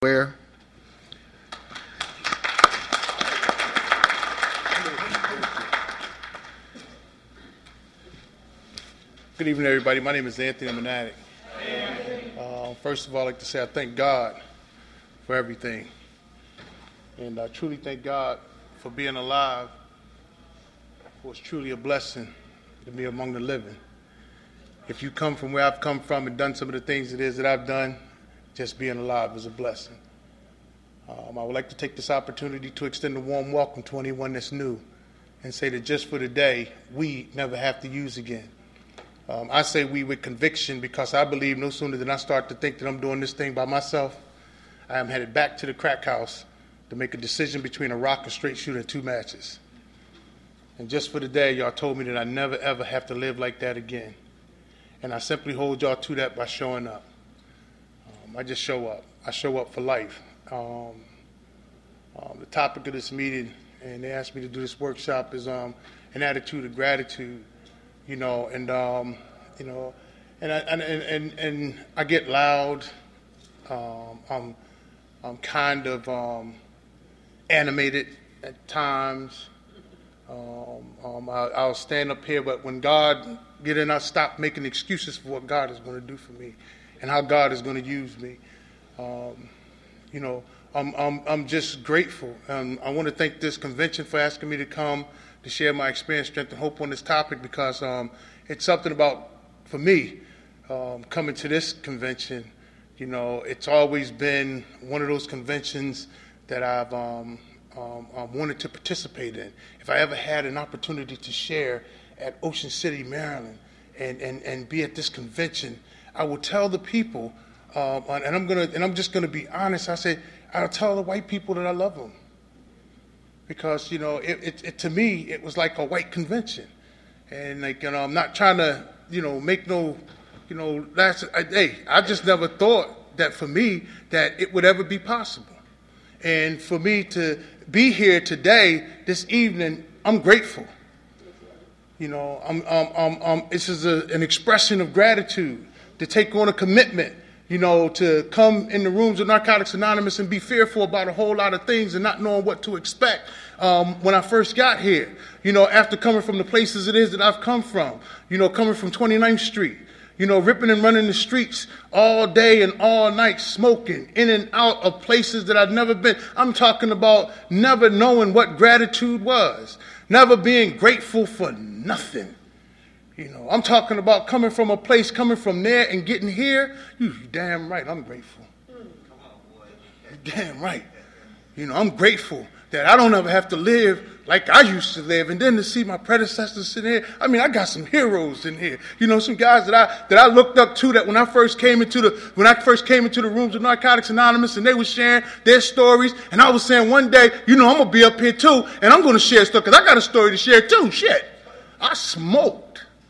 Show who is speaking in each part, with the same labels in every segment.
Speaker 1: Where? Good evening, everybody. My name is Anthony Manatic. First of all, I'd like to say I thank God for everything. And I truly thank God for being alive. It was truly a blessing to be among the living. If you come from where I've come from and done some of the things it is that I've done, just being alive is a blessing. I would like to take this opportunity to extend a warm welcome to anyone that's new and say that just for today, we never have to use again. I say we with conviction because I believe no sooner than I start to think that I'm doing this thing by myself, I am headed back to the crack house to make a decision between a rock, a straight shooter, and two matches. And just for today, y'all told me that I never ever have to live like that again. And I simply hold y'all to that by showing up. I just show up. I show up for life. The topic of this meeting, and they asked me to do this workshop, is an attitude of gratitude. And I get loud. I'm kind of animated at times. I'll stand up here, but when God get in, I stop making excuses for what God is going to do for me and how God is going to use me. I'm just grateful. I want to thank this convention for asking me to come to share my experience, strength, and hope on this topic because it's something about, for me, coming to this convention. It's always been one of those conventions that I've wanted to participate in. If I ever had an opportunity to share at Ocean City, Maryland, and be at this convention, I will tell the people, and I'm just gonna be honest. I'll tell the white people that I love them because to me it was like a white convention, and I'm not trying to make no I just never thought that for me that it would ever be possible, and for me to be here today, this evening, I'm grateful. This is an expression of gratitude to take on a commitment. To come in the rooms of Narcotics Anonymous and be fearful about a whole lot of things and not knowing what to expect when I first got here. After coming from the places it is that I've come from, coming from 29th Street, ripping and running the streets all day and all night, smoking in and out of places that I've never been. I'm talking about never knowing what gratitude was, never being grateful for nothing. I'm talking about coming from a place, coming from there and getting here. You damn right, I'm grateful. Damn right. I'm grateful that I don't ever have to live like I used to live. And then to see my predecessors sitting here, I got some heroes in here. Some guys that I looked up to that when I first came into the rooms of Narcotics Anonymous and they were sharing their stories. And I was saying one day, I'm going to be up here too and I'm going to share stuff because I got a story to share too. Shit. I smoked.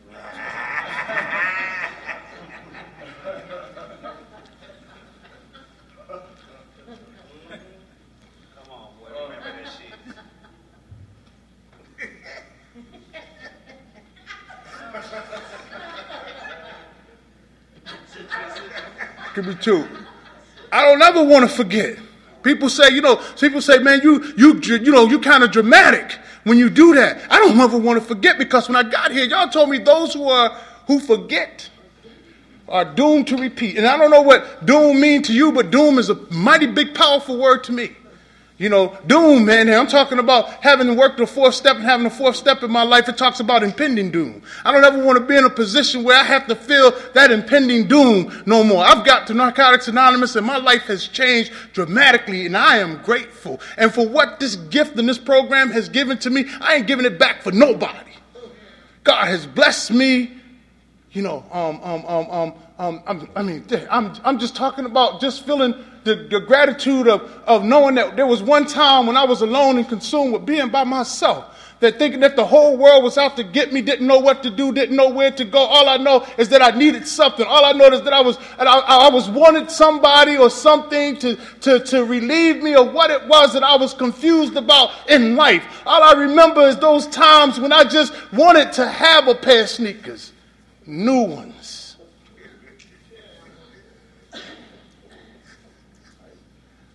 Speaker 1: Could be two. I don't ever want to forget. People say, man, you kind of dramatic when you do that. I don't ever want to forget because when I got here, y'all told me those who forget are doomed to repeat. And I don't know what doom means to you, but doom is a mighty big, powerful word to me. Doom, man, I'm talking about having worked the fourth step and having the fourth step in my life. It talks about impending doom. I don't ever want to be in a position where I have to feel that impending doom no more. I've got to Narcotics Anonymous and my life has changed dramatically and I am grateful. And for what this gift and this program has given to me, I ain't giving it back for nobody. God has blessed me. I'm just talking about just feeling the gratitude of knowing that there was one time when I was alone and consumed with being by myself, that thinking that the whole world was out to get me, didn't know what to do, didn't know where to go. All I know is that I needed something. All I know is that I was wanted somebody or something to relieve me of what it was that I was confused about in life. All I remember is those times when I just wanted to have a pair of sneakers, new ones.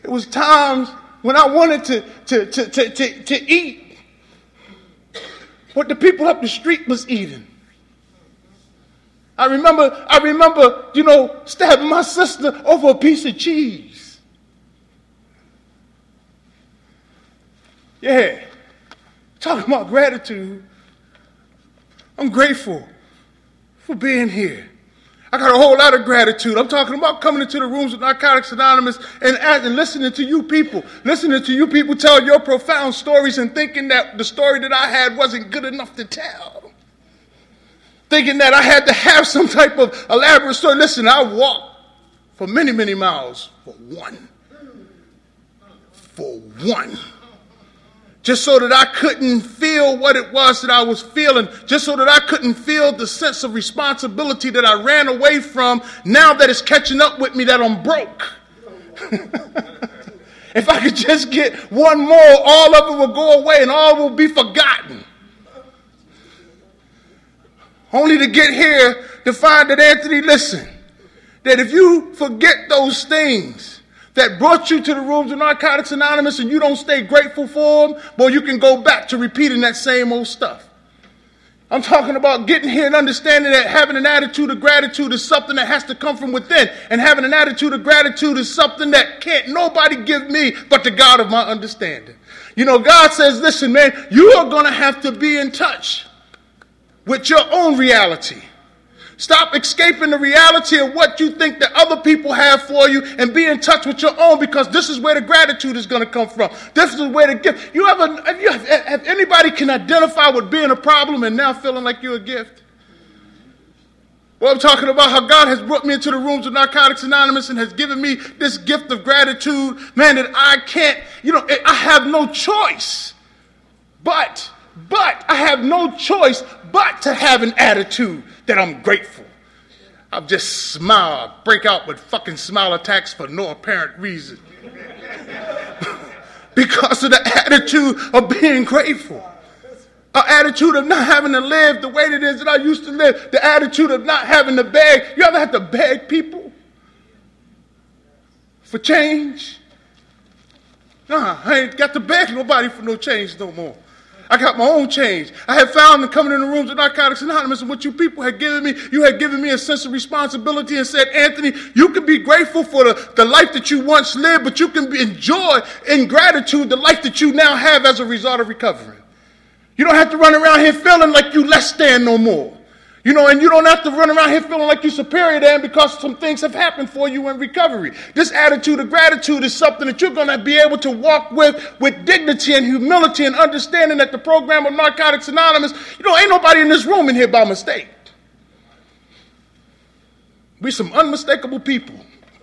Speaker 1: It was times when I wanted to eat what the people up the street was eating. I remember, stabbing my sister over a piece of cheese. Yeah. Talking about gratitude. I'm grateful for being here. I got a whole lot of gratitude. I'm talking about coming into the rooms with Narcotics Anonymous and listening to you people. Listening to you people tell your profound stories and thinking that the story that I had wasn't good enough to tell. Thinking that I had to have some type of elaborate story. Listen, I walked for many, many miles for one. Just so that I couldn't feel what it was that I was feeling. Just so that I couldn't feel the sense of responsibility that I ran away from now that it's catching up with me that I'm broke. If I could just get one more, all of it will go away and all will be forgotten. Only to get here to find that, Anthony, listen, that if you forget those things that brought you to the rooms of Narcotics Anonymous and you don't stay grateful for them, boy, you can go back to repeating that same old stuff. I'm talking about getting here and understanding that having an attitude of gratitude is something that has to come from within. And having an attitude of gratitude is something that can't nobody give me but the God of my understanding. God says, listen, man, you are going to have to be in touch with your own reality. Stop escaping the reality of what you think that other people have for you and be in touch with your own, because this is where the gratitude is going to come from. This is where the gift. Have anybody can identify with being a problem and now feeling like you're a gift? Well, I'm talking about how God has brought me into the rooms of Narcotics Anonymous and has given me this gift of gratitude, man, that I can't, I have no choice. But I have no choice but to have an attitude that I'm grateful. I'll just smile, break out with fucking smile attacks for no apparent reason. Because of the attitude of being grateful. An attitude of not having to live the way it is that I used to live. The attitude of not having to beg. You ever had to beg people for change? Nah, I ain't got to beg nobody for no change no more. I got my own change. I had found in coming in the rooms of Narcotics Anonymous and what you people had given me, you had given me a sense of responsibility and said, Anthony, you can be grateful for the life that you once lived, but you can enjoy in gratitude the life that you now have as a result of recovering. You don't have to run around here feeling like you less than no more. And you don't have to run around here feeling like you're superior than because some things have happened for you in recovery. This attitude of gratitude is something that you're going to be able to walk with dignity and humility and understanding that the program of Narcotics Anonymous, ain't nobody in this room in here by mistake. We some unmistakable people.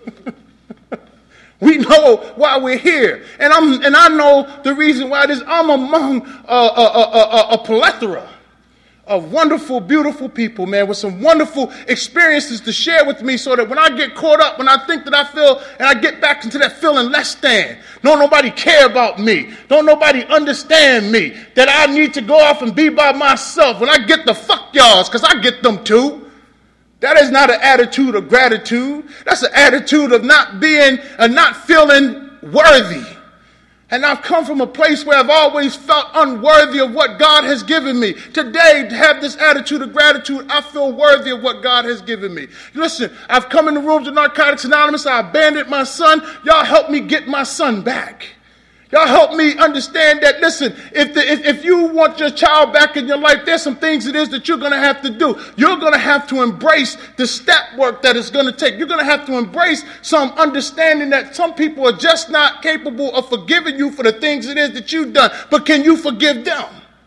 Speaker 1: We know why we're here. And I know the reason why I'm among a plethora of wonderful, beautiful people, man, with some wonderful experiences to share with me so that when I get caught up, when I think that I feel, and I get back into that feeling less than, don't nobody care about me, don't nobody understand me, that I need to go off and be by myself. When I get the fuck y'alls, because I get them too. That is not an attitude of gratitude. That's an attitude of not feeling worthy. And I've come from a place where I've always felt unworthy of what God has given me. Today, to have this attitude of gratitude, I feel worthy of what God has given me. Listen, I've come in the rooms of Narcotics Anonymous. I abandoned my son. Y'all help me get my son back. Y'all help me understand that, listen, if you want your child back in your life, there's some things it is that you're going to have to do. You're going to have to embrace the step work that it's going to take. You're going to have to embrace some understanding that some people are just not capable of forgiving you for the things it is that you've done. But can you forgive them?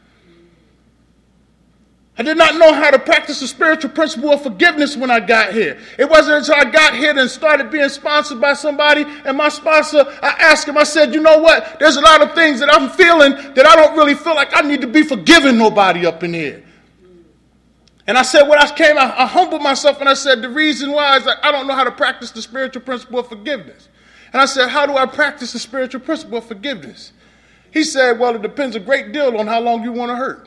Speaker 1: I did not know how to practice the spiritual principle of forgiveness when I got here. It wasn't until I got here and started being sponsored by somebody, and my sponsor, I asked him, I said, you know what? There's a lot of things that I'm feeling that I don't really feel like I need to be forgiving nobody up in here. And I said, I humbled myself and I said, the reason why is that I don't know how to practice the spiritual principle of forgiveness. And I said, how do I practice the spiritual principle of forgiveness? He said, well, it depends a great deal on how long you want to hurt.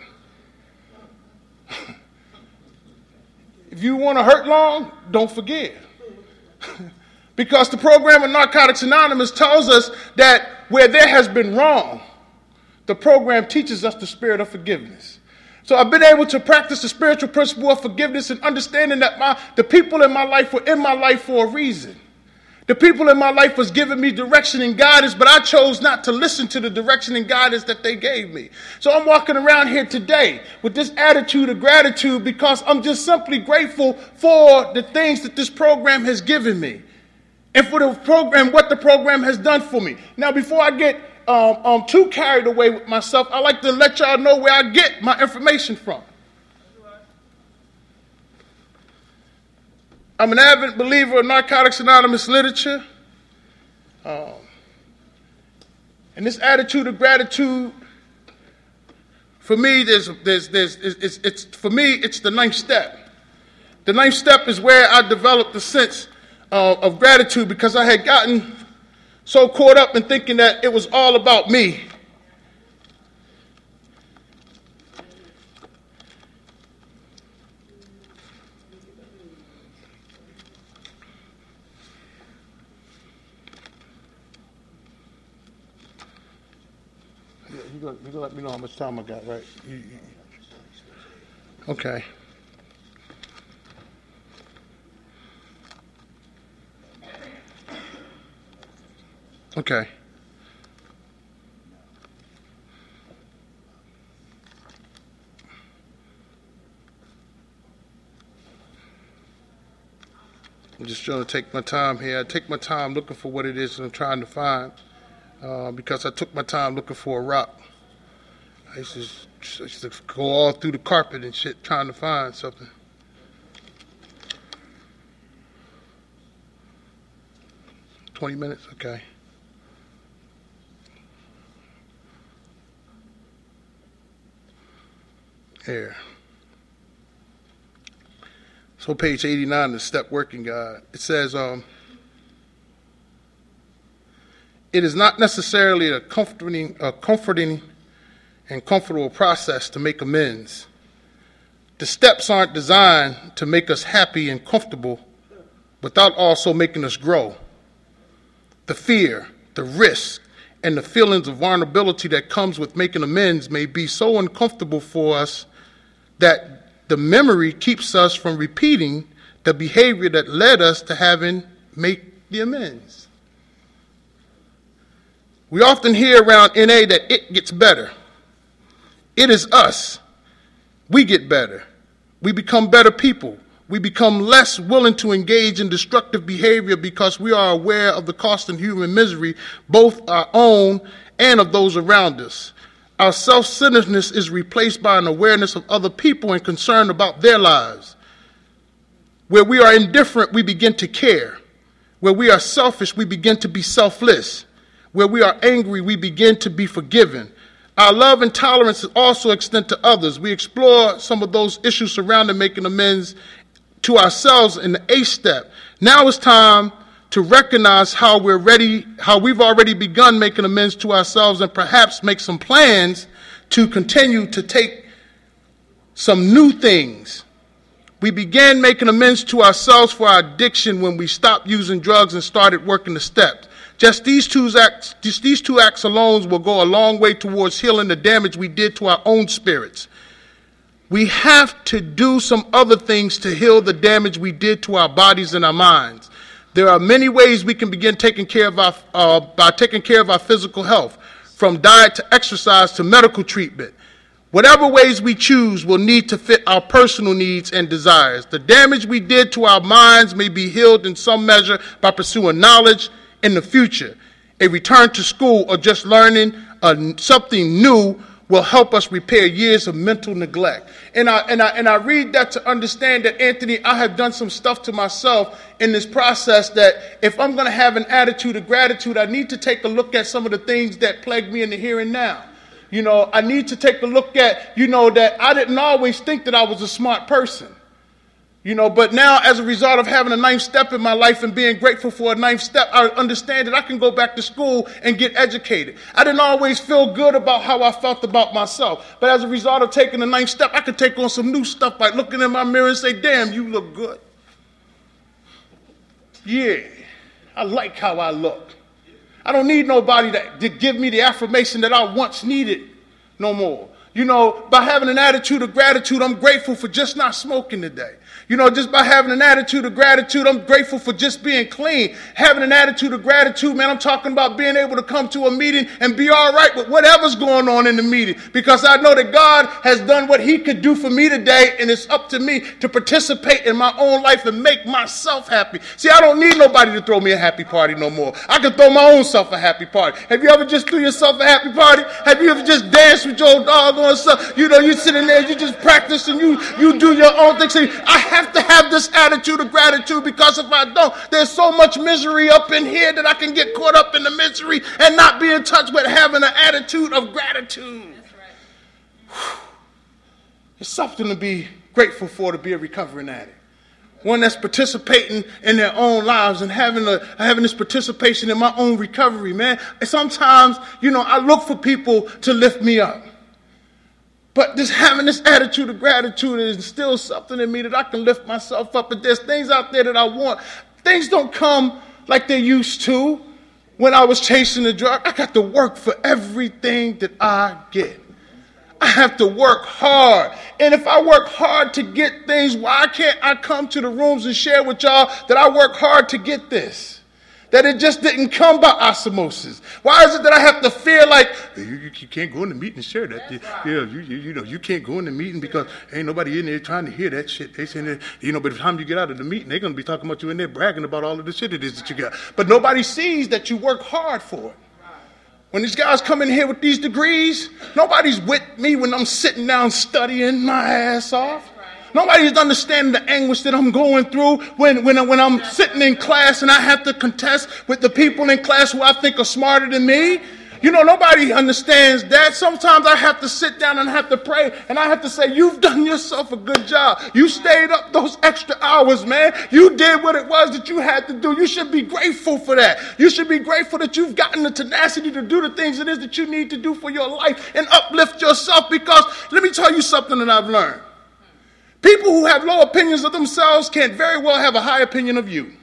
Speaker 1: If you want to hurt long, don't forgive. Because the program of Narcotics Anonymous tells us that where there has been wrong, the program teaches us the spirit of forgiveness. So I've been able to practice the spiritual principle of forgiveness and understanding that the people in my life were in my life for a reason. The people in my life was giving me direction and guidance, but I chose not to listen to the direction and guidance that they gave me. So I'm walking around here today with this attitude of gratitude because I'm just simply grateful for the things that this program has given me and for the program, what the program has done for me. Now, before I get too carried away with myself, I like to let y'all know where I get my information from. I'm an avid believer of Narcotics Anonymous literature. And this attitude of gratitude, for me, it's the ninth step. The ninth step is where I developed the sense of gratitude because I had gotten so caught up in thinking that it was all about me. You're gonna let me know how much time I got, right? Okay. Okay. I'm just trying to take my time here. I take my time looking for what it is that I'm trying to find because I took my time looking for a rock. I used to go all through the carpet and shit trying to find something. $20 minutes? Okay. Here. So page 89 of the Step Working Guide. It says, it is not necessarily a comforting and comfortable process to make amends. The steps aren't designed to make us happy and comfortable without also making us grow. The fear, the risk, and the feelings of vulnerability that comes with making amends may be so uncomfortable for us that the memory keeps us from repeating the behavior that led us to having make the amends. We often hear around NA that it gets better. It is us. We get better. We become better people. We become less willing to engage in destructive behavior because we are aware of the cost and human misery, both our own and of those around us. Our self-centeredness is replaced by an awareness of other people and concern about their lives. Where we are indifferent, we begin to care. Where we are selfish, we begin to be selfless. Where we are angry, we begin to be forgiven. Our love and tolerance also extend to others. We explore some of those issues surrounding making amends to ourselves in the 8th step. Now it's time to recognize how we've already begun making amends to ourselves and perhaps make some plans to continue to take some new things. We began making amends to ourselves for our addiction when we stopped using drugs and started working the steps. Just these two acts alone will go a long way towards healing the damage we did to our own spirits. We have to do some other things to heal the damage we did to our bodies and our minds. There are many ways we can begin taking care of by taking care of our physical health, from diet to exercise to medical treatment. Whatever ways we choose will need to fit our personal needs and desires. The damage we did to our minds may be healed in some measure by pursuing knowledge in the future. A return to school or just learning something new will help us repair years of mental neglect. And I read that to understand that, Anthony, I have done some stuff to myself in this process that if I'm going to have an attitude of gratitude, I need to take a look at some of the things that plague me in the here and now. You know, I need to take a look at, that I didn't always think that I was a smart person. But now as a result of having a 9th step in my life and being grateful for a 9th step, I understand that I can go back to school and get educated. I didn't always feel good about how I felt about myself. But as a result of taking the 9th step, I could take on some new stuff by looking in my mirror and say, damn, you look good. Yeah, I like how I look. I don't need nobody to give me the affirmation that I once needed no more. By having an attitude of gratitude, I'm grateful for just not smoking today. Just by having an attitude of gratitude, I'm grateful for just being clean. Having an attitude of gratitude, man, I'm talking about being able to come to a meeting and be all right with whatever's going on in the meeting. Because I know that God has done what he could do for me today, and it's up to me to participate in my own life and make myself happy. See, I don't need nobody to throw me a happy party no more. I can throw my own self a happy party. Have you ever just threw yourself a happy party? Have you ever just danced with your dog on stuff? You sitting there, you just practice and you do your own thing. See, I have to have this attitude of gratitude, because if I don't, there's so much misery up in here that I can get caught up in the misery and not be in touch with having an attitude of gratitude. That's right. It's something to be grateful for, to be a recovering addict. One that's participating in their own lives and having this participation in my own recovery, man. And sometimes, I look for people to lift me up. But just having this attitude of gratitude is still something in me that I can lift myself up. But there's things out there that I want. Things don't come like they used to. When I was chasing the drug, I got to work for everything that I get. I have to work hard. And if I work hard to get things, why can't I come to the rooms and share with y'all that I work hard to get this? That it just didn't come by osmosis. Why is it that I have to feel like you can't go in the meeting and share that? You can't go in the meeting because ain't nobody in there trying to hear that shit. They saying that, by the time you get out of the meeting, they're going to be talking about you in there bragging about all of the shit it is that you got. But nobody sees that you work hard for it. When these guys come in here with these degrees, nobody's with me when I'm sitting down studying my ass off. Nobody's understanding the anguish that I'm going through when I'm sitting in class and I have to contest with the people in class who I think are smarter than me. Nobody understands that. Sometimes I have to sit down and I have to pray and I have to say, you've done yourself a good job. You stayed up those extra hours, man. You did what it was that you had to do. You should be grateful for that. You should be grateful that you've gotten the tenacity to do the things it is that you need to do for your life and uplift yourself, because let me tell you something that I've learned. People who have low opinions of themselves can very well have a high opinion of you.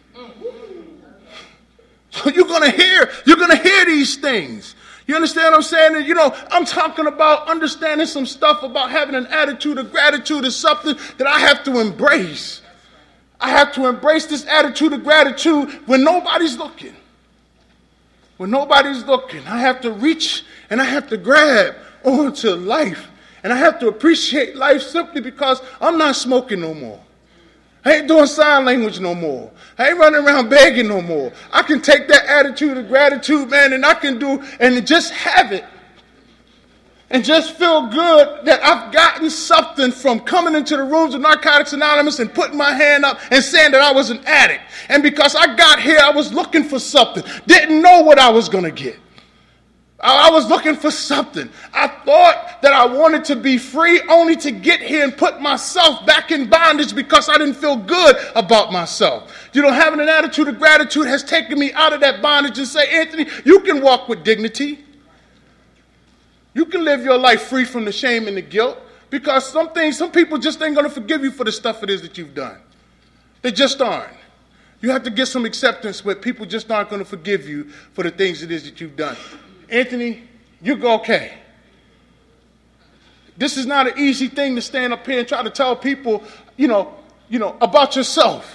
Speaker 1: So you're gonna hear these things. You understand what I'm saying? And, I'm talking about understanding some stuff about having an attitude of gratitude is something that I have to embrace. I have to embrace this attitude of gratitude when nobody's looking. When nobody's looking, I have to reach and I have to grab onto life. And I have to appreciate life simply because I'm not smoking no more. I ain't doing sign language no more. I ain't running around begging no more. I can take that attitude of gratitude, man, and I can do and just have it. And just feel good that I've gotten something from coming into the rooms of Narcotics Anonymous and putting my hand up and saying that I was an addict. And because I got here, I was looking for something. Didn't know what I was going to get. I was looking for something. I thought that I wanted to be free only to get here and put myself back in bondage because I didn't feel good about myself. Having an attitude of gratitude has taken me out of that bondage and say, Anthony, you can walk with dignity. You can live your life free from the shame and the guilt, because some people just ain't going to forgive you for the stuff it is that you've done. They just aren't. You have to get some acceptance where people just aren't going to forgive you for the things it is that you've done. Anthony, you go okay. This is not an easy thing to stand up here and try to tell people, about yourself.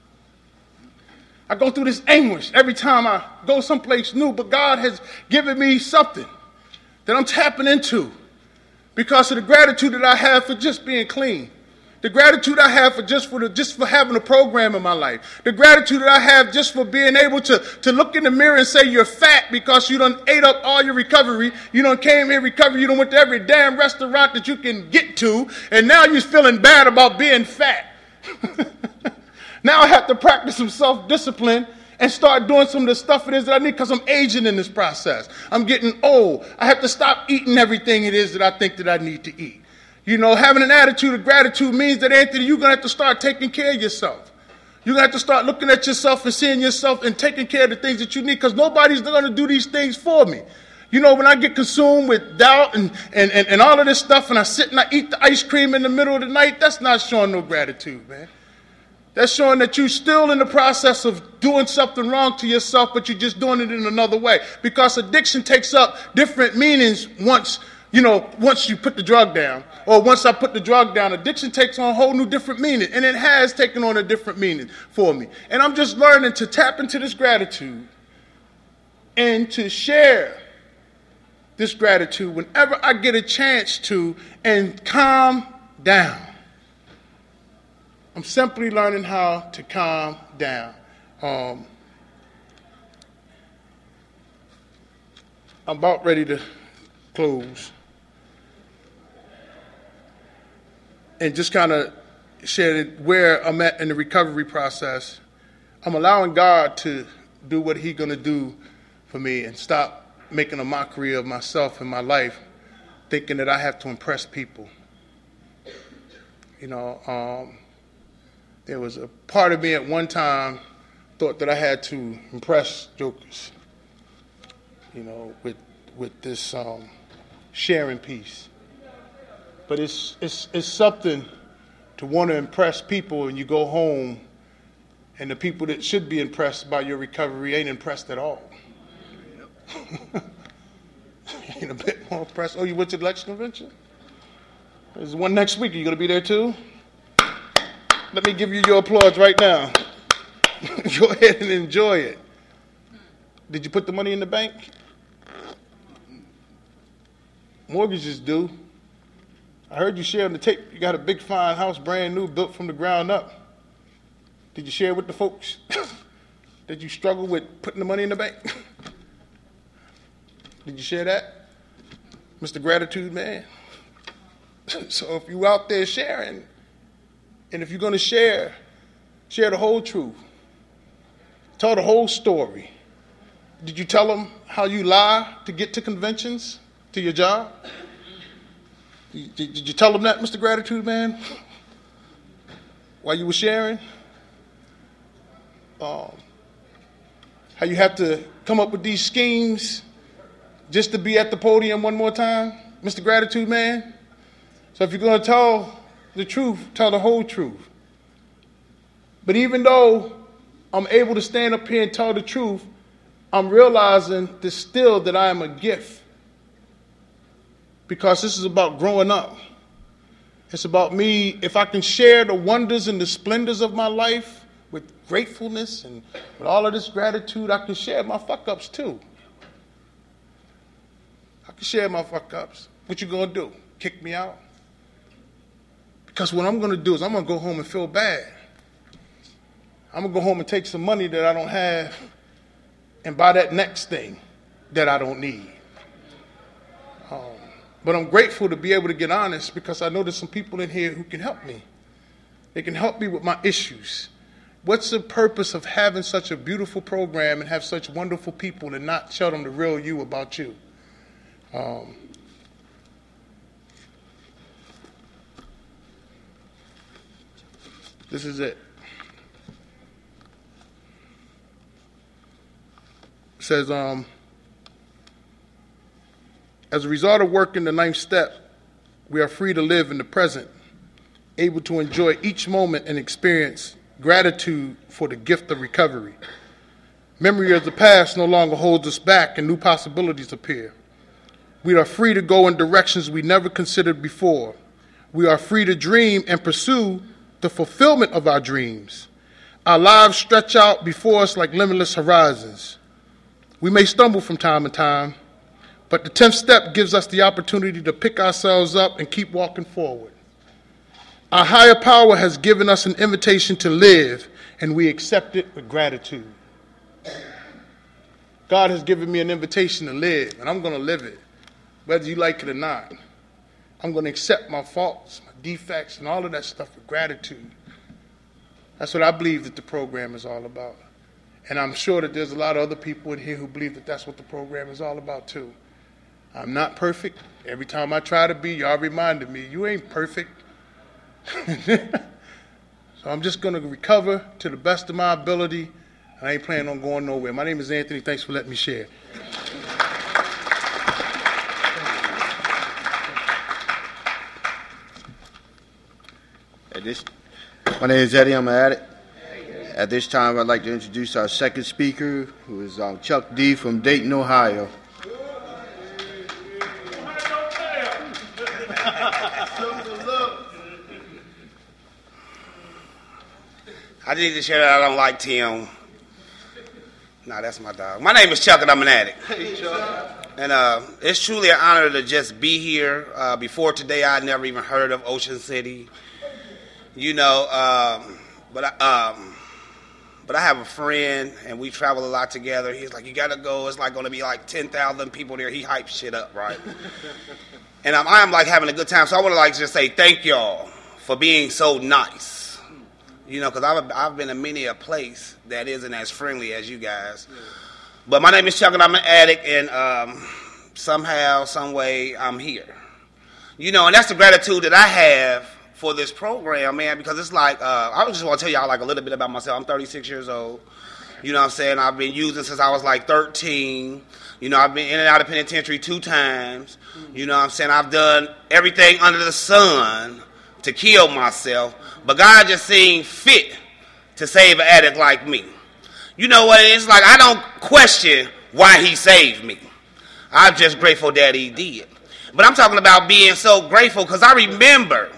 Speaker 1: I go through this anguish every time I go someplace new, but God has given me something that I'm tapping into because of the gratitude that I have for just being clean. The gratitude I have for having a program in my life. The gratitude that I have just for being able to look in the mirror and say you're fat because you done ate up all your recovery. You done came here recovery. You done went to every damn restaurant that you can get to. And now you're feeling bad about being fat. Now I have to practice some self-discipline and start doing some of the stuff it is that I need because I'm aging in this process. I'm getting old. I have to stop eating everything it is that I think that I need to eat. Having an attitude of gratitude means that, Anthony, you're going to have to start taking care of yourself. You're going to have to start looking at yourself and seeing yourself and taking care of the things that you need, because nobody's going to do these things for me. When I get consumed with doubt and all of this stuff and I sit and I eat the ice cream in the middle of the night, that's not showing no gratitude, man. That's showing that you're still in the process of doing something wrong to yourself, but you're just doing it in another way. Because addiction takes up different meanings once you put the drug down. Or once I put the drug down, addiction takes on a whole new different meaning. And it has taken on a different meaning for me. And I'm just learning to tap into this gratitude and to share this gratitude whenever I get a chance to and calm down. I'm simply learning how to calm down. I'm about ready to close and just kind of share where I'm at in the recovery process. I'm allowing God to do what He's going to do for me and stop making a mockery of myself and my life, thinking that I have to impress people. There was a part of me at one time thought that I had to impress jokers, with this sharing piece. But it's something to want to impress people, and you go home, and the people that should be impressed by your recovery ain't impressed at all. Ain't a bit more impressed. Oh, you went to the Lex convention? There's one next week. Are you going to be there too? Let me give you your applause right now. Go ahead and enjoy it. Did you put the money in the bank? Mortgages do. I heard you share on the tape. You got a big fine house, brand new, built from the ground up. Did you share with the folks? Did you struggle with putting the money in the bank? Did you share that? Mr. Gratitude Man? So if you out there sharing, and if you're going to share the whole truth. Tell the whole story. Did you tell them how you lie to get to conventions, to your job? Did you tell them that, Mr. Gratitude Man? While you were sharing? How you have to come up with these schemes just to be at the podium one more time, Mr. Gratitude Man? So if you're going to tell the truth, tell the whole truth. But even though I'm able to stand up here and tell the truth, I'm realizing that I am a gift. Because this is about growing up. It's about me, if I can share the wonders and the splendors of my life with gratefulness and with all of this gratitude, I can share my fuck-ups too. I can share my fuck-ups. What you gonna do? Kick me out? Because what I'm going to do is I'm going to go home and feel bad. I'm going to go home and take some money that I don't have and buy that next thing that I don't need. But I'm grateful to be able to get honest because I know there's some people in here who can help me. They can help me with my issues. What's the purpose of having such a beautiful program and have such wonderful people and not tell them the real you about you? This is it. It says, as a result of working the 9th step, we are free to live in the present, able to enjoy each moment and experience gratitude for the gift of recovery. Memory of the past no longer holds us back and new possibilities appear. We are free to go in directions we never considered before. We are free to dream and pursue the fulfillment of our dreams. Our lives stretch out before us like limitless horizons. We may stumble from time to time, but the 10th step gives us the opportunity to pick ourselves up and keep walking forward. Our higher power has given us an invitation to live, and we accept it with gratitude. God has given me an invitation to live, and I'm going to live it, whether you like it or not. I'm going to accept my faults, my defects, and all of that stuff with gratitude. That's what I believe that the program is all about. And I'm sure that there's a lot of other people in here who believe that that's what the program is all about too. I'm not perfect. Every time I try to be, y'all reminded me, you ain't perfect. So I'm just going to recover to the best of my ability. And I ain't planning on going nowhere. My name is Anthony. Thanks for letting me share.
Speaker 2: My name is Eddie. I'm an addict. At this time, I'd like to introduce our second speaker, who is Chuck D. from Dayton, Ohio.
Speaker 3: I need to share that I don't like Tim. Nah, that's my dog. My name is Chuck, and I'm an addict. Hey, Chuck. And it's truly an honor to just be here. Before today, I'd never even heard of Ocean City. You know, but I have a friend, and we travel a lot together. He's like, you got to go. It's like going to be like 10,000 people there. He hypes shit up, right? And I'm like having a good time. So I want to like just say thank y'all for being so nice. You know, because I've been in many a place that isn't as friendly as you guys. Yeah. But my name is Chuck, and I'm an addict, and somehow, some way, I'm here. You know, and that's the gratitude that I have for this program, man, because it's like, I just want to tell y'all like a little bit about myself. I'm 36 years old. You know what I'm saying? I've been using since I was like 13. You know, I've been in and out of penitentiary 2 times. You know what I'm saying? I've done everything under the sun to kill myself. But God just seemed fit to save an addict like me. You know what? It's like I don't question why he saved me. I'm just grateful that he did. But I'm talking about being so grateful because I remember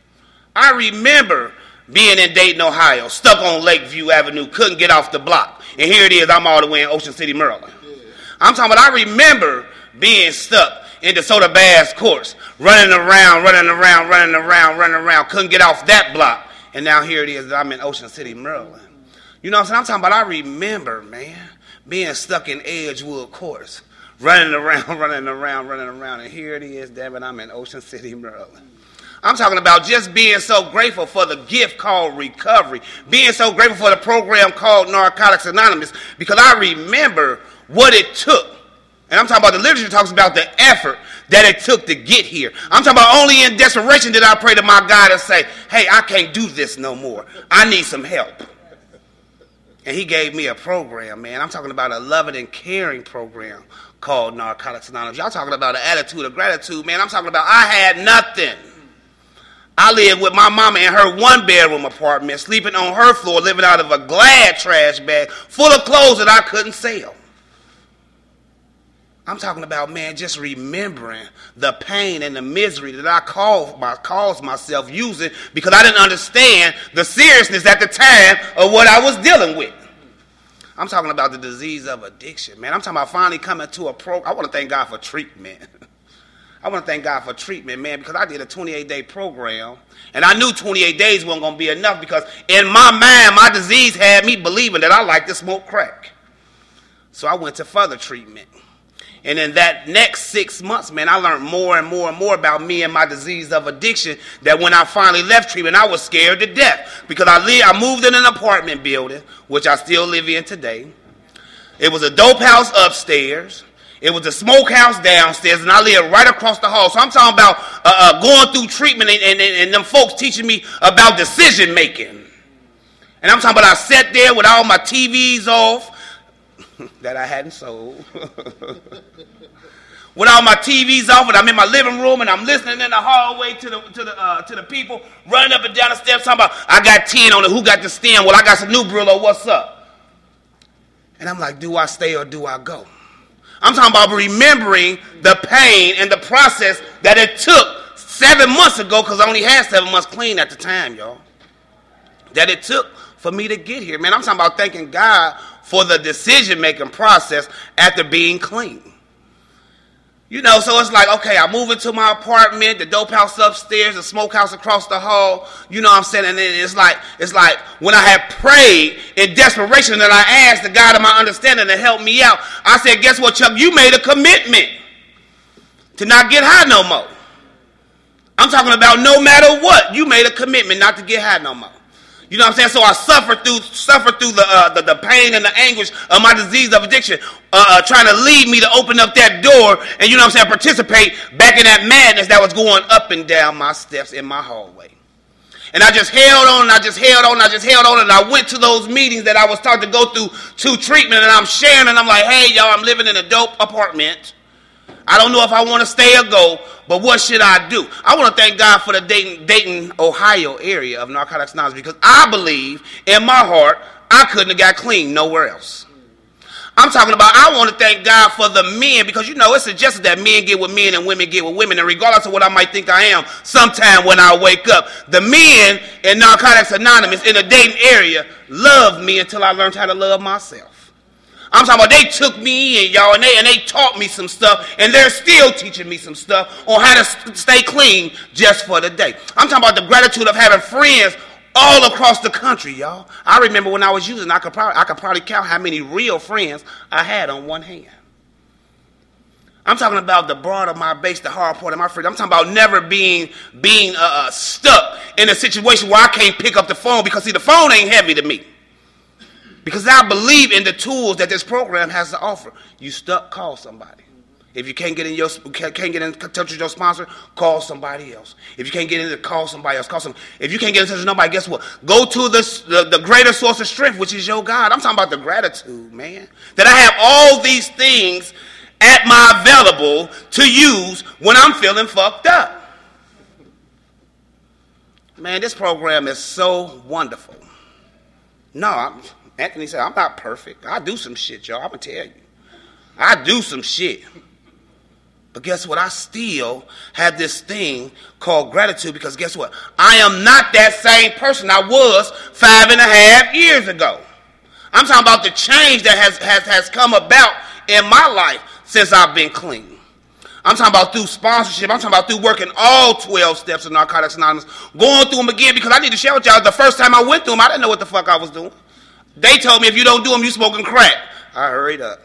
Speaker 3: being in Dayton, Ohio, stuck on Lakeview Avenue, couldn't get off the block. And here it is, I'm all the way in Ocean City, Maryland. I'm talking about I remember being stuck in DeSoto Bass Course, running around, couldn't get off that block. And now here it is, I'm in Ocean City, Maryland. You know what I'm saying? I'm talking about I remember, man, being stuck in Edgewood Course, running around. And here it is, damn it, I'm in Ocean City, Maryland. I'm talking about just being so grateful for the gift called recovery, being so grateful for the program called Narcotics Anonymous, because I remember what it took. And I'm talking about the literature talks about the effort that it took to get here. I'm talking about only in desperation did I pray to my God and say, hey, I can't do this no more. I need some help. And he gave me a program, man. I'm talking about a loving and caring program called Narcotics Anonymous. Y'all talking about an attitude of gratitude, man. I'm talking about I had nothing. I lived with my mama in her 1-bedroom apartment, sleeping on her floor, living out of a Glad trash bag full of clothes that I couldn't sell. I'm talking about, man, just remembering the pain and the misery that I caused myself using because I didn't understand the seriousness at the time of what I was dealing with. I'm talking about the disease of addiction, man. I'm talking about finally coming to a program. I want to thank God for treatment. I want to thank God for treatment, man, because I did a 28-day program, and I knew 28 days wasn't going to be enough because in my mind, my disease had me believing that I like to smoke crack. So I went to further treatment. And in that next 6 months, man, I learned more and more about me and my disease of addiction that when I finally left treatment, I was scared to death because I moved in an apartment building, which I still live in today. It was a dope house upstairs. It was a smokehouse downstairs, and I lived right across the hall. So I'm talking about going through treatment and them folks teaching me about decision making. And I'm talking about I sat there with all my TVs off that I hadn't sold. With all my TVs off, and I'm in my living room, and I'm listening in the hallway to the people running up and down the steps talking about, I got 10 on it, who got the stem? Well, I got some new Brillo, what's up? And I'm like, do I stay or do I go? I'm talking about remembering the pain and the process that it took 7 months ago, because I only had 7 months clean at the time, y'all, that it took for me to get here. Man, I'm talking about thanking God for the decision-making process after being clean. You know, so it's like, okay, I move into my apartment, the dope house upstairs, the smokehouse across the hall, you know what I'm saying? And then it's like when I had prayed in desperation that I asked the God of my understanding to help me out, I said, guess what, Chuck? You made a commitment to not get high no more. I'm talking about no matter what, you made a commitment not to get high no more. You know what I'm saying? So I suffered through the pain and the anguish of my disease of addiction, trying to lead me to open up that door and, you know what I'm saying, participate back in that madness that was going up and down my steps in my hallway. And I just held on, and I went to those meetings that I was taught to go through to treatment, and I'm sharing, and I'm like, hey, y'all, I'm living in a dope apartment. I don't know if I want to stay or go, but what should I do? I want to thank God for the Dayton, Ohio area of Narcotics Anonymous because I believe in my heart I couldn't have got clean nowhere else. I'm talking about, I want to thank God for the men, because, you know, it's suggested that men get with men and women get with women. And regardless of what I might think I am, sometime when I wake up, the men in Narcotics Anonymous in the Dayton area loved me until I learned how to love myself. I'm talking about, they took me in, y'all, and they taught me some stuff, and they're still teaching me some stuff on how to stay clean just for the day. I'm talking about the gratitude of having friends all across the country, y'all. I remember when I was using, I could probably count how many real friends I had on one hand. I'm talking about the broad of my base, the hard part of my friends. I'm talking about never being stuck in a situation where I can't pick up the phone, because, see, the phone ain't heavy to me. Because I believe in the tools that this program has to offer. You stuck, call somebody. If you can't get in touch with your sponsor, call somebody else. If you can't get in, call somebody else. If you can't get in touch with nobody, guess what? Go to the greater source of strength, which is your God. I'm talking about the gratitude, man. That I have all these things at my available to use when I'm feeling fucked up. Man, this program is so wonderful. No, Anthony said, I'm not perfect. I do some shit, y'all. I'm going to tell you. I do some shit. But guess what? I still have this thing called gratitude, because guess what? I am not that same person I was 5.5 years ago. I'm talking about the change that has come about in my life since I've been clean. I'm talking about through sponsorship. I'm talking about through working all 12 steps of Narcotics Anonymous, going through them again, because I need to share with y'all, the first time I went through them, I didn't know what the fuck I was doing. They told me if you don't do them, you smoking crack. I hurried up.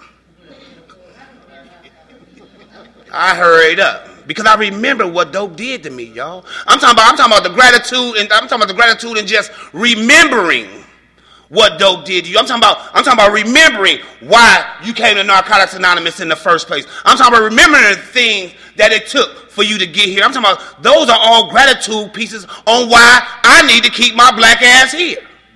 Speaker 3: Because I remember what dope did to me, y'all. I'm talking about the gratitude, and I'm talking about the gratitude and just remembering what dope did to you. I'm talking about remembering why you came to Narcotics Anonymous in the first place. I'm talking about remembering the things that it took for you to get here. I'm talking about, those are all gratitude pieces on why I need to keep my black ass here.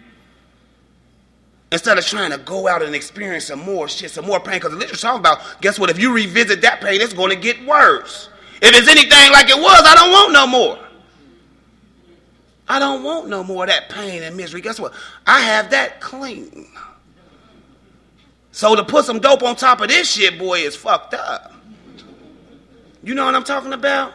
Speaker 3: Instead of trying to go out and experience some more shit, some more pain. Because the literature talking about, guess what? If you revisit that pain, it's going to get worse. If it's anything like it was, I don't want no more. I don't want no more of that pain and misery. Guess what? I have that clean. So to put some dope on top of this shit, boy, is fucked up. You know what I'm talking about?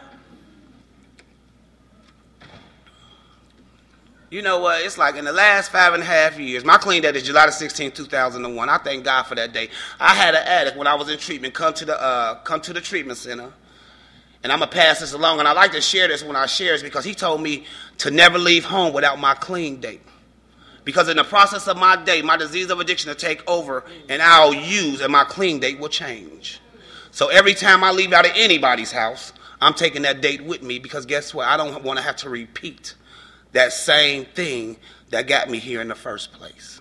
Speaker 3: You know what? It's like in the last 5.5 years, my clean date is July 16, 2001. I thank God for that day. I had an addict when I was in treatment come to the treatment center. And I'm going to pass this along. And I like to share this when I share this, because he told me to never leave home without my clean date. Because in the process of my day, my disease of addiction will take over, and I'll use, and my clean date will change. So every time I leave out of anybody's house, I'm taking that date with me, because guess what? I don't want to have to repeat that same thing that got me here in the first place.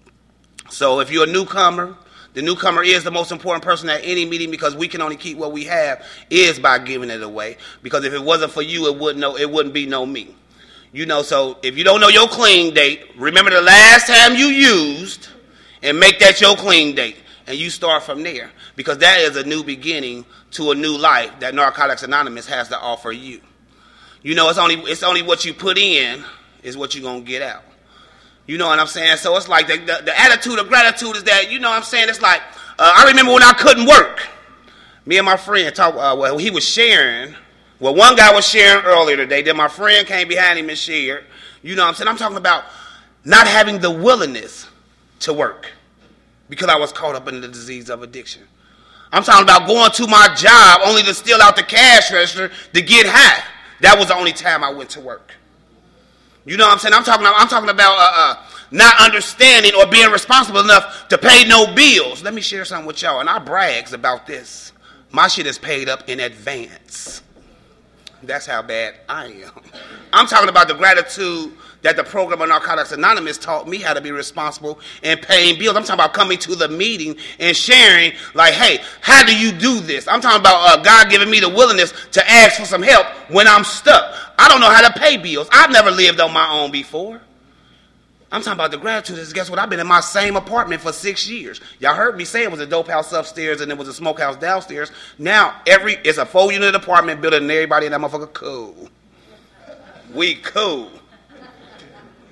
Speaker 3: So if you're a newcomer, the newcomer is the most important person at any meeting, because we can only keep what we have is by giving it away. Because if it wasn't for you, it wouldn't be no me. You know, so if you don't know your clean date, remember the last time you used and make that your clean date. And you start from there, because that is a new beginning to a new life that Narcotics Anonymous has to offer you. You know, it's only what you put in is what you're going to get out. You know what I'm saying? So it's like the attitude of gratitude is that, you know what I'm saying? It's like, I remember when I couldn't work. Me and my friend talked, he was sharing. Well, one guy was sharing earlier today. Then my friend came behind him and shared. You know what I'm saying? I'm talking about not having the willingness to work because I was caught up in the disease of addiction. I'm talking about going to my job only to steal out the cash register to get high. That was the only time I went to work. You know what I'm saying? I'm talking about not understanding or being responsible enough to pay no bills. Let me share something with y'all, and I brags about this. My shit is paid up in advance. That's how bad I am. I'm talking about the gratitude that the program of Narcotics Anonymous taught me how to be responsible in paying bills. I'm talking about coming to the meeting and sharing, like, hey, how do you do this? I'm talking about God giving me the willingness to ask for some help when I'm stuck. I don't know how to pay bills. I've never lived on my own before. I'm talking about the gratitude is, guess what? I've been in my same apartment for 6 years. Y'all heard me say it was a dope house upstairs and it was a smokehouse downstairs. Now, it's a 4-unit apartment building and everybody in that motherfucker cool. We cool.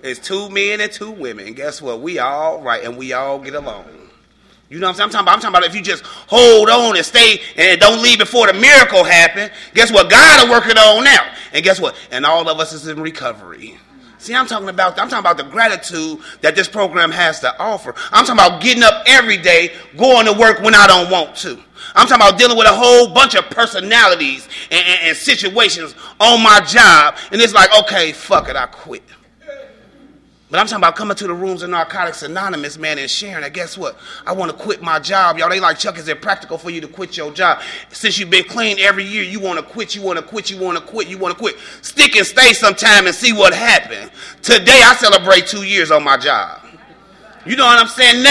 Speaker 3: It's 2 men and 2 women. And guess what? We all right, and we all get along. You know what I'm saying? I'm talking about if you just hold on and stay and don't leave before the miracle happen, guess what? God will work it on out. And guess what? And all of us is in recovery. See, I'm talking about the gratitude that this program has to offer. I'm talking about getting up every day, going to work when I don't want to. I'm talking about dealing with a whole bunch of personalities and situations on my job. And it's like, okay, fuck it, I quit. But I'm talking about coming to the rooms of Narcotics Anonymous, man, and sharing that. Guess what? I want to quit my job. Y'all, they like, Chuck, is it practical for you to quit your job? Since you've been clean every year, you want to quit, you want to quit, you want to quit, you want to quit. Stick and stay sometime and see what happens. Today, I celebrate 2 years on my job. You know what I'm saying?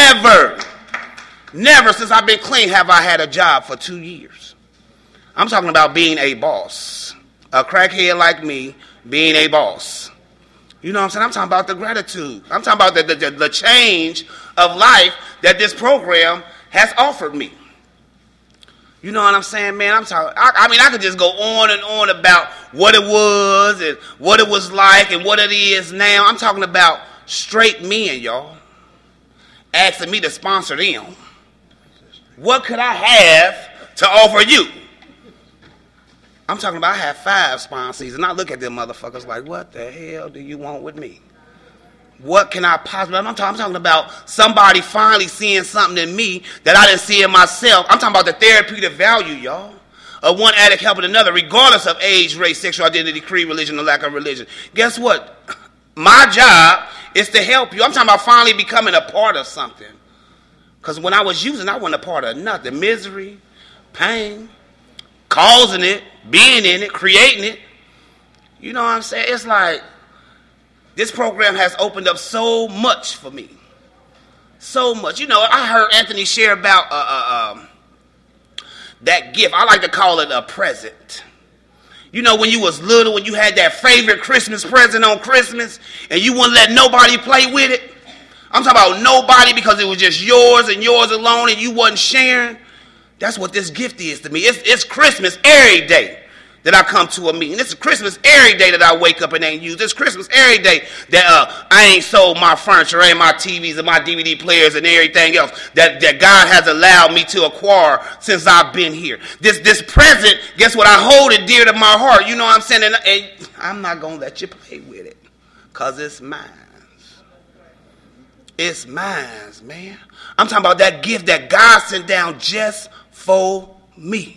Speaker 3: Never since I've been clean have I had a job for 2 years. I'm talking about being a boss. A crackhead like me being a boss. You know what I'm saying? I'm talking about the gratitude. I'm talking about the change of life that this program has offered me. You know what I'm saying, man? I could just go on and on about what it was and what it was like and what it is now. I'm talking about straight men, y'all, asking me to sponsor them. What could I have to offer you? I'm talking about I have 5 sponsors, and I look at them motherfuckers like, what the hell do you want with me? What can I possibly... I'm talking about somebody finally seeing something in me that I didn't see in myself. I'm talking about the therapeutic value, y'all, of one addict helping another, regardless of age, race, sexual identity, creed, religion, or lack of religion. Guess what? My job is to help you. I'm talking about finally becoming a part of something. Because when I was using, I wasn't a part of nothing. Misery, pain, causing it, being in it, creating it. You know what I'm saying? It's like this program has opened up so much for me. So much. You know, I heard Anthony share about that gift. I like to call it a present. You know, when you was little, when you had that favorite Christmas present on Christmas and you wouldn't let nobody play with it. I'm talking about nobody because it was just yours and yours alone and you wasn't sharing. That's what this gift is to me. It's Christmas every day that I come to a meeting. It's Christmas every day that I wake up and ain't used. It's Christmas every day that I ain't sold my furniture and my TVs and my DVD players and everything else that God has allowed me to acquire since I've been here. This present, guess what? I hold it dear to my heart. You know what I'm saying? And I'm not going to let you play with it because it's mine. It's mine, man. I'm talking about that gift that God sent down just for me.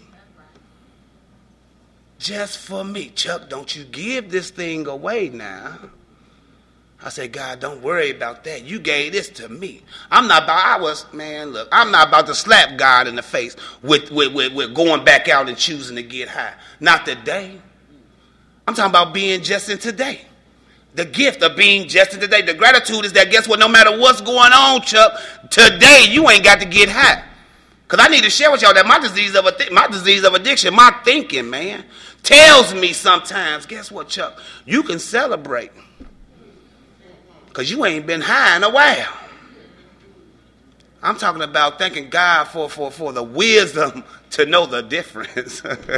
Speaker 3: Just for me. Chuck, don't you give this thing away now. I said, God, don't worry about that. You gave this to me. I'm not about to slap God in the face with going back out and choosing to get high. Not today. I'm talking about being just in today. The gift of being just in today. The gratitude is that, guess what, no matter what's going on, Chuck, today you ain't got to get high. Because I need to share with y'all that my disease of addiction, my thinking, man, tells me sometimes, guess what, Chuck, you can celebrate. Because you ain't been high in a while. I'm talking about thanking God for the wisdom to know the difference.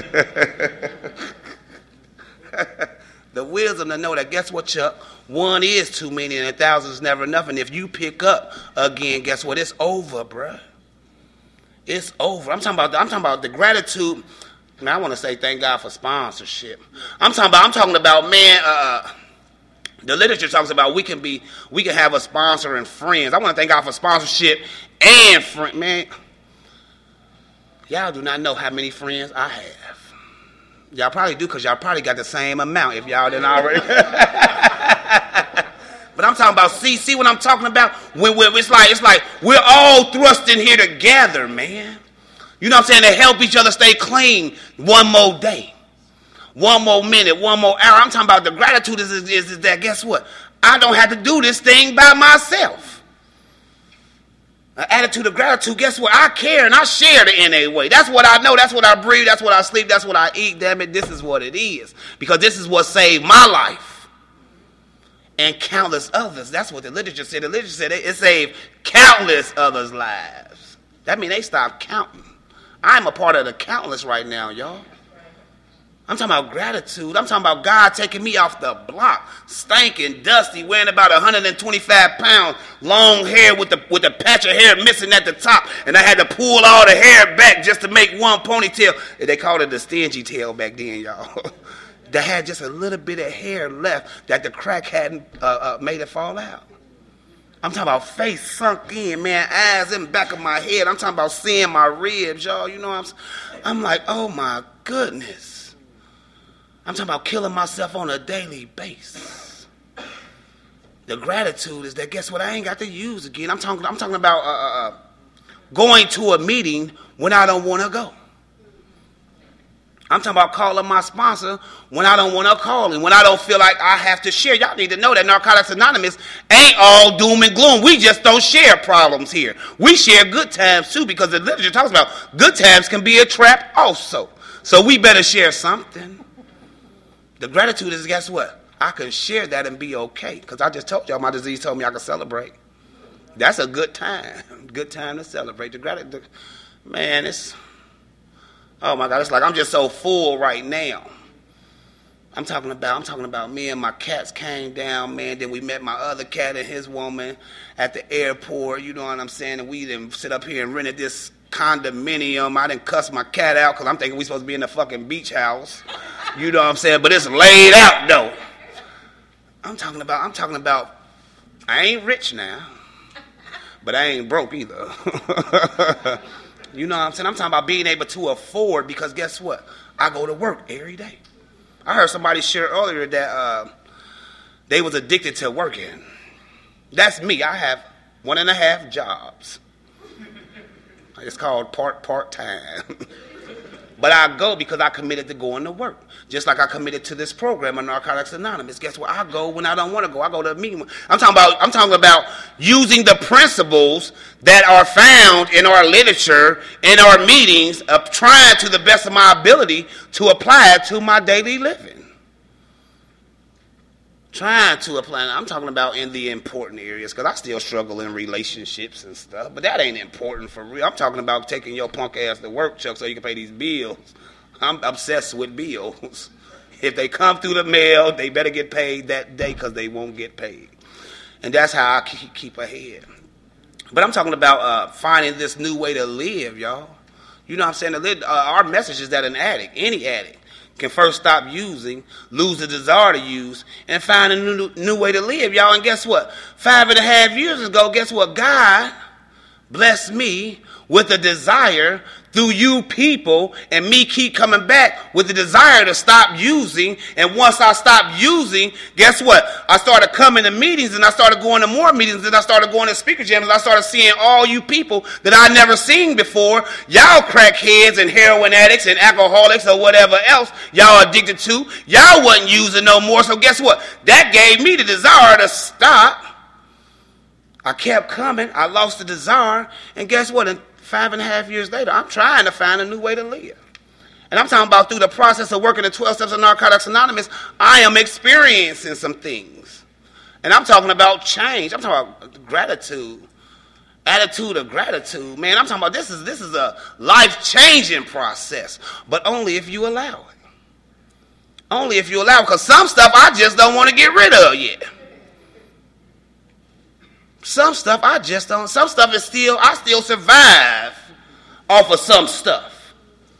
Speaker 3: The wisdom to know that, guess what, Chuck? 1 is too many and 1,000 is never enough. And if you pick up again, guess what? It's over, bruh. It's over. I'm talking about the gratitude. Man, I want to say thank God for sponsorship. I'm talking about, man, the literature talks about we can have a sponsor and friends. I want to thank God for sponsorship and friends. Man, y'all do not know how many friends I have. Y'all probably do because y'all probably got the same amount if y'all didn't already. But I'm talking about, see what I'm talking about? When it's like we're all thrust in here together, man. You know what I'm saying? To help each other stay clean 1 more day, 1 more minute, 1 more hour. I'm talking about the gratitude is that, guess what? I don't have to do this thing by myself. An attitude of gratitude, guess what? I care and I share the NA way. That's what I know. That's what I breathe. That's what I sleep. That's what I eat. Damn it, this is what it is. Because this is what saved my life and countless others. That's what the literature said. The literature said it saved countless others' lives. That means they stopped counting. I'm a part of the countless right now, y'all. I'm talking about gratitude. I'm talking about God taking me off the block, stinking, dusty, weighing about 125 pounds, long hair with a patch of hair missing at the top, and I had to pull all the hair back just to make one ponytail. They called it the stingy tail back then, y'all. That had just a little bit of hair left that the crack hadn't made it fall out. I'm talking about face sunk in, man, eyes in the back of my head. I'm talking about seeing my ribs, y'all. You know I'm like, oh my goodness. I'm talking about killing myself on a daily basis. The gratitude is that, guess what, I ain't got to use again. I'm talking about going to a meeting when I don't want to go. I'm talking about calling my sponsor when I don't want to call him, when I don't feel like I have to share. Y'all need to know that Narcotics Anonymous ain't all doom and gloom. We just don't share problems here. We share good times too, because the literature talks about good times can be a trap also. So we better share something. The gratitude is, guess what? I can share that and be okay, because I just told y'all my disease told me I could celebrate. That's a good time. Good time to celebrate. The gratitude, man, oh my God, it's like I'm just so full right now. I'm talking about me and my cats came down, man. Then we met my other cat and his woman at the airport, you know what I'm saying? And we didn't sit up here and rented this condominium. I didn't cuss my cat out because I'm thinking we supposed to be in the fucking beach house. You know what I'm saying? But it's laid out though. I'm talking about I ain't rich now, but I ain't broke either. You know what I'm saying? I'm talking about being able to afford, because guess what? I go to work every day. I heard somebody share earlier that they was addicted to working. That's me. I have 1.5 jobs. It's called part-time. But I go because I committed to going to work. Just like I committed to this program of Narcotics Anonymous. Guess what? I go when I don't want to go. I go to a meeting. I'm talking about using the principles that are found in our literature, in our meetings, of trying to the best of my ability to apply it to my daily living. Trying to apply. I'm talking about in the important areas, because I still struggle in relationships and stuff, but that ain't important for real. I'm talking about taking your punk ass to work, Chuck, so you can pay these bills. I'm obsessed with bills. If they come through the mail, they better get paid that day, because they won't get paid. And that's how I keep ahead. But I'm talking about finding this new way to live, y'all. You know what I'm saying? Our message is that an addict, any addict, can first stop using, lose the desire to use, and find a new way to live, y'all. And guess what? 5.5 years ago, guess what? God blessed me with a desire through you people, and me keep coming back with the desire to stop using. And once I stopped using, guess what? I started coming to meetings, and I started going to more meetings, and I started going to speaker jams, and I started seeing all you people that I never seen before. Y'all crackheads and heroin addicts and alcoholics or whatever else y'all addicted to. Y'all wasn't using no more. So guess what? That gave me the desire to stop. I kept coming. I lost the desire. And guess what? And 5.5 years later, I'm trying to find a new way to live. And I'm talking about through the process of working the 12 steps of Narcotics Anonymous, I am experiencing some things. And I'm talking about change. I'm talking about gratitude. Attitude of gratitude. Man, I'm talking about this is a life-changing process. But only if you allow it. Only if you allow it. Because some stuff I just don't want to get rid of yet. Some stuff I just don't. Some stuff is I still survive off of some stuff.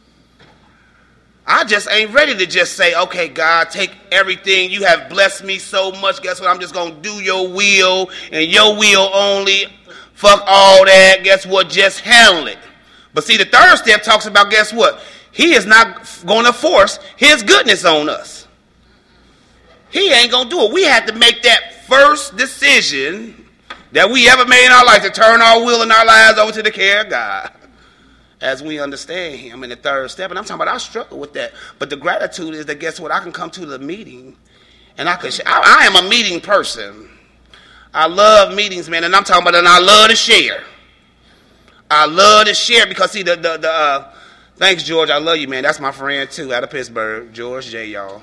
Speaker 3: I just ain't ready to just say, okay, God, take everything. You have blessed me so much. Guess what? I'm just going to do your will and your will only. Fuck all that. Guess what? Just handle it. But see, the third step talks about, guess what? He is not going to force his goodness on us. He ain't going to do it. We have to make that first decision that we ever made in our life to turn our will and our lives over to the care of God as we understand him in the third step. And I'm talking about I struggle with that. But the gratitude is that, guess what? I can come to the meeting and I am a meeting person. I love meetings, man. And I'm talking about, and I love to share. I love to share because, see, thanks, George. I love you, man. That's my friend, too, out of Pittsburgh. George J., y'all.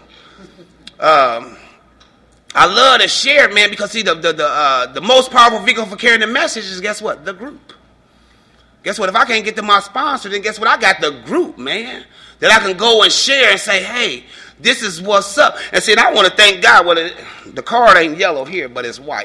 Speaker 3: I love to share, man, because see, the most powerful vehicle for carrying the message is, guess what? The group. Guess what? If I can't get to my sponsor, then guess what? I got the group, man, that I can go and share and say, hey, this is what's up. And see, and I want to thank God. Well, the card ain't yellow here, but it's white.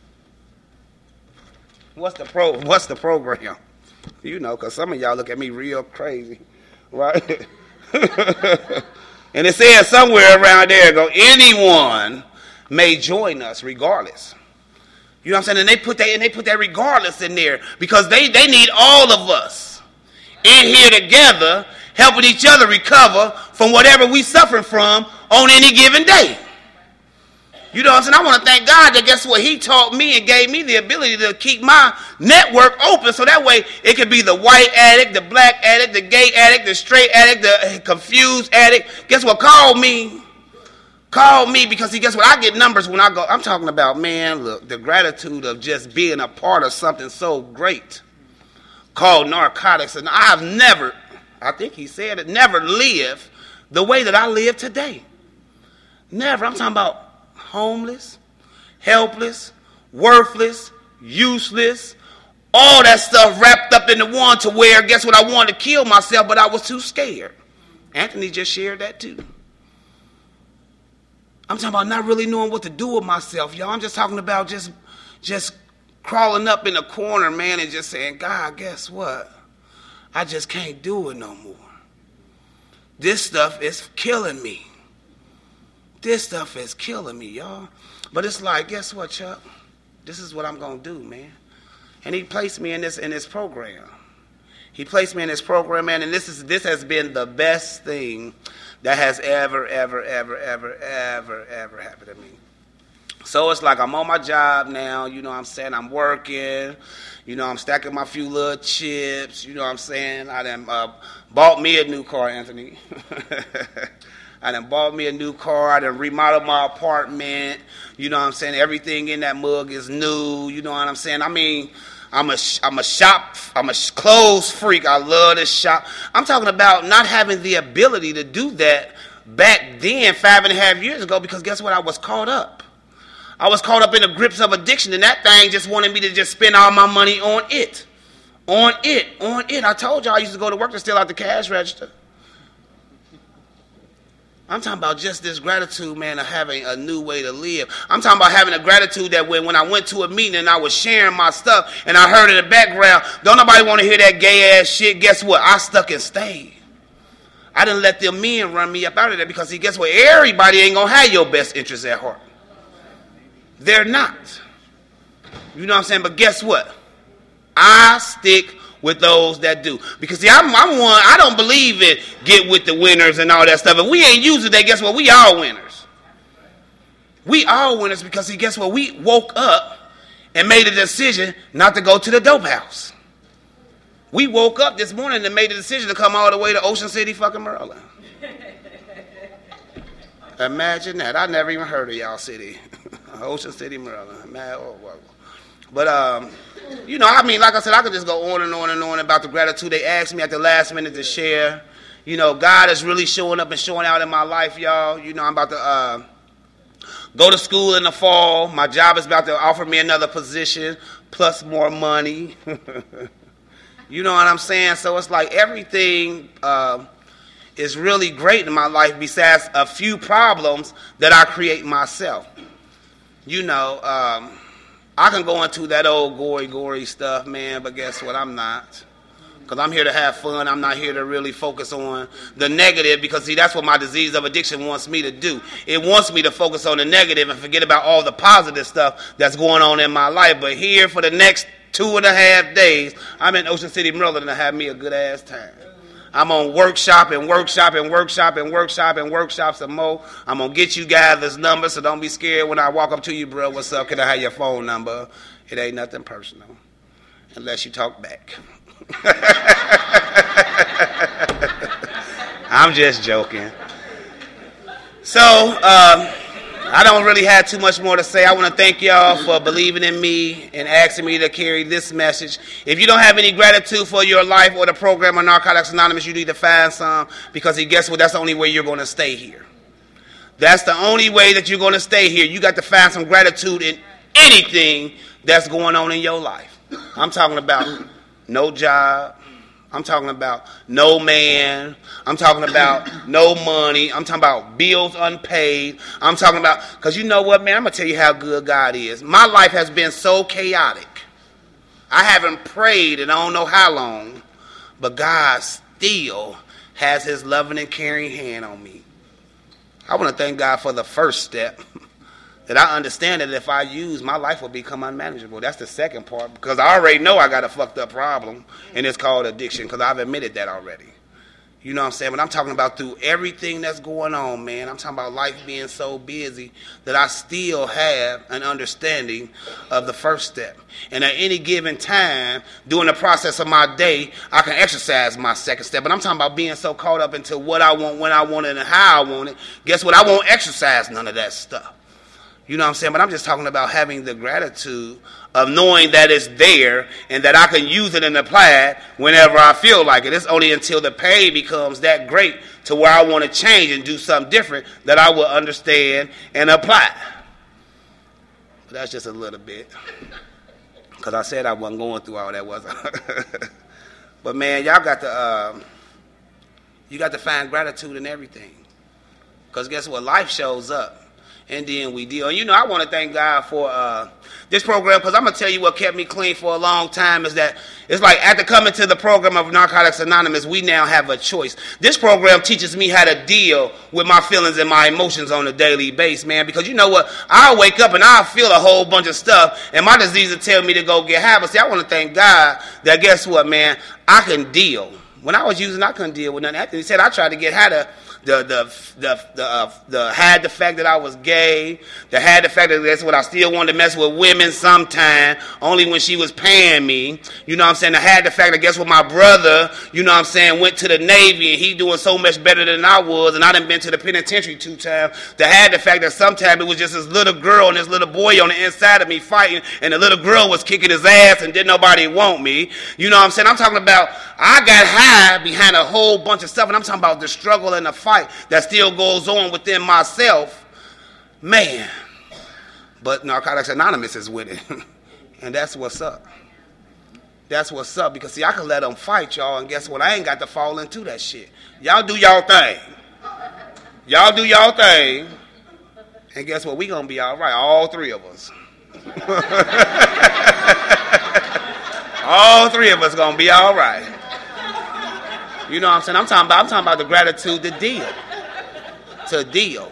Speaker 3: What's the program? You know, because some of y'all look at me real crazy, right? And it says somewhere around there, anyone may join us regardless. You know what I'm saying? And they put that regardless in there because they need all of us in here together, helping each other recover from whatever we suffering from on any given day. You know what I'm saying? I want to thank God that guess what? He taught me and gave me the ability to keep my network open so that way it could be the white addict, the black addict, the gay addict, the straight addict, the confused addict. Guess what? Call me because guess what? I get numbers when I go. I'm talking about, man, look, the gratitude of just being a part of something so great called narcotics. And I've never, I think he said it, never lived the way that I live today. Never. I'm talking about homeless, helpless, worthless, useless, all that stuff wrapped up into one to where, guess what, I wanted to kill myself, but I was too scared. Anthony just shared that too. I'm talking about not really knowing what to do with myself, y'all. I'm just talking about just crawling up in the corner, man, and just saying, God, guess what? I just can't do it no more. This stuff is killing me. This stuff is killing me, y'all. But it's like, guess what, Chuck? This is what I'm going to do, man. And he placed me in this program. He placed me in this program, man, and this has been the best thing that has ever happened to me. So it's like I'm on my job now, you know what I'm saying? I'm working, you know, I'm stacking my few little chips, you know what I'm saying? I done bought me a new car, Anthony. I done bought me a new car. I done remodeled my apartment. You know what I'm saying? Everything in that mug is new. You know what I'm saying? I mean, I'm a clothes freak. I love to shop. I'm talking about not having the ability to do that back then, 5.5 years ago, because guess what? I was caught up. I was caught up in the grips of addiction, and that thing just wanted me to just spend all my money on it. On it. I told y'all I used to go to work to steal out the cash register. I'm talking about just this gratitude, man, of having a new way to live. I'm talking about having a gratitude that when I went to a meeting and I was sharing my stuff and I heard in the background, don't nobody want to hear that gay-ass shit. Guess what? I stuck and stayed. I didn't let them men run me up out of there because, see, guess what? Everybody ain't going to have your best interests at heart. They're not. You know what I'm saying? But guess what? I stick with those that do. Because see, I'm one, I don't believe in get with the winners and all that stuff. If we ain't using that, guess what? We all winners. We all winners because see, guess what? We woke up and made a decision not to go to the dope house. We woke up this morning and made a decision to come all the way to Ocean City, fucking Maryland. Imagine that. I never even heard of y'all city. Ocean City, Maryland. But, you know, I mean, like I said, I could just go on and on and on about the gratitude. They asked me at the last minute to share. You know, God is really showing up and showing out in my life, y'all. You know, I'm about to go to school in the fall. My job is about to offer me another position plus more money. You know what I'm saying? So it's like everything is really great in my life besides a few problems that I create myself. You know, I can go into that old gory stuff, man, but guess what? I'm not. Because I'm here to have fun. I'm not here to really focus on the negative because, see, that's what my disease of addiction wants me to do. It wants me to focus on the negative and forget about all the positive stuff that's going on in my life. But here for the next 2.5 days, I'm in Ocean City, Maryland, to have me a good-ass time. I'm on workshop some more. I'm going to get you guys this number, so don't be scared when I walk up to you, bro. What's up? Can I have your phone number? It ain't nothing personal, unless you talk back. I'm just joking. So, I don't really have too much more to say. I want to thank y'all for believing in me and asking me to carry this message. If you don't have any gratitude for your life or the program of Narcotics Anonymous, you need to find some because guess what? That's the only way you're going to stay here. That's the only way that you're going to stay here. You got to find some gratitude in anything that's going on in your life. I'm talking about no job. I'm talking about no man. I'm talking about no money. I'm talking about bills unpaid. I'm talking about, because you know what, man, I'm going to tell you how good God is. My life has been so chaotic. I haven't prayed in I don't know how long, but God still has his loving and caring hand on me. I want to thank God for the first step. That I understand that if I use, my life will become unmanageable. That's the second part, because I already know I got a fucked up problem, and it's called addiction, because I've admitted that already. You know what I'm saying? But I'm talking about through everything that's going on, man. I'm talking about life being so busy that I still have an understanding of the first step. And at any given time, during the process of my day, I can exercise my second step. But I'm talking about being so caught up into what I want, when I want it, and how I want it. Guess what? I won't exercise none of that stuff. You know what I'm saying? But I'm just talking about having the gratitude of knowing that it's there and that I can use it and apply it whenever I feel like it. It's only until the pain becomes that great to where I want to change and do something different that I will understand and apply. But that's just a little bit. Because I said I wasn't going through all that, was I? But man, y'all got to, you got to find gratitude in everything. Because guess what? Life shows up. And then we deal. And you know, I want to thank God for this program, because I'm going to tell you what kept me clean for a long time is that it's like after coming to the program of Narcotics Anonymous, we now have a choice. This program teaches me how to deal with my feelings and my emotions on a daily basis, man, because you know what? I'll wake up and I'll feel a whole bunch of stuff, and my disease will tell me to go get high. But see, I want to thank God that guess what, man? I can deal. When I was using, I couldn't deal with nothing. Anthony said I tried to get high to had the fact that I was gay, had the fact that that's what I still wanted to mess with women sometime, only when she was paying me. You know what I'm saying? I had the fact that guess what, my brother, you know what I'm saying, went to the Navy and he doing so much better than I was, and I done been to the penitentiary 2 times. Had the fact that sometimes it was just this little girl and this little boy on the inside of me fighting, and the little girl was kicking his ass and didn't nobody want me. You know what I'm saying? I'm talking about I got high behind a whole bunch of stuff, and I'm talking about the struggle and the fight that still goes on within myself, man. But Narcotics Anonymous is with it, and that's what's up. That's what's up, because see, I can let them fight y'all, and guess what? I ain't got to fall into that shit. Y'all do y'all thing. Y'all do y'all thing, and guess what? We gonna be all right, all 3 of us. All 3 of us gonna be all right. You know what I'm saying? I'm talking about the gratitude to deal. To deal.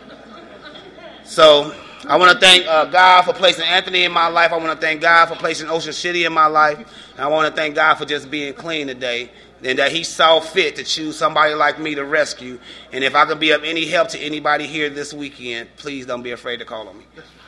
Speaker 3: So I want to thank God for placing Anthony in my life. I want to thank God for placing Ocean City in my life. And I want to thank God for just being clean today. And that he saw fit to choose somebody like me to rescue. And if I can be of any help to anybody here this weekend, please don't be afraid to call on me.